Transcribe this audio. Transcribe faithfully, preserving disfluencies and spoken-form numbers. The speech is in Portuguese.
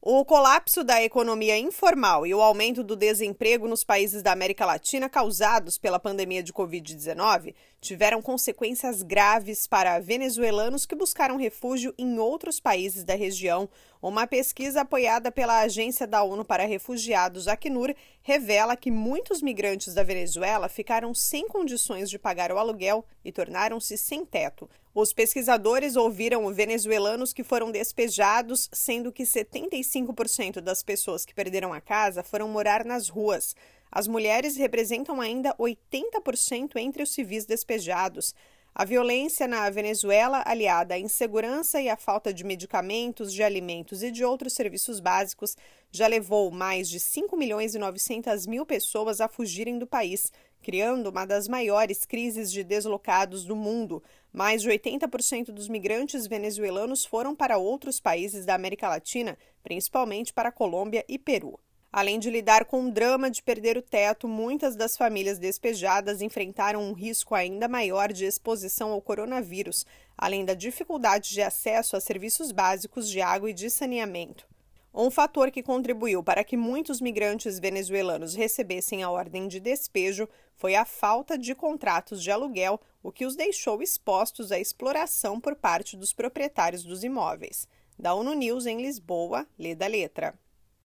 O colapso da economia informal e o aumento do desemprego nos países da América Latina causados pela pandemia de covid dezenove tiveram consequências graves para venezuelanos que buscaram refúgio em outros países da região. Uma pesquisa apoiada pela Agência da ONU para Refugiados, Acnur, revela que muitos migrantes da Venezuela ficaram sem condições de pagar o aluguel e tornaram-se sem teto. Os pesquisadores ouviram venezuelanos que foram despejados, sendo que setenta e cinco por cento das pessoas que perderam a casa foram morar nas ruas. As mulheres representam ainda oitenta por cento entre os civis despejados. A violência na Venezuela, aliada à insegurança e à falta de medicamentos, de alimentos e de outros serviços básicos, já levou mais de cinco milhões e novecentas mil pessoas a fugirem do país, criando uma das maiores crises de deslocados do mundo. Mais de oitenta por cento dos migrantes venezuelanos foram para outros países da América Latina, principalmente para Colômbia e Peru. Além de lidar com o drama de perder o teto, muitas das famílias despejadas enfrentaram um risco ainda maior de exposição ao coronavírus, além da dificuldade de acesso a serviços básicos de água e de saneamento. Um fator que contribuiu para que muitos migrantes venezuelanos recebessem a ordem de despejo foi a falta de contratos de aluguel, o que os deixou expostos à exploração por parte dos proprietários dos imóveis. Da ONU News em Lisboa, lê da letra.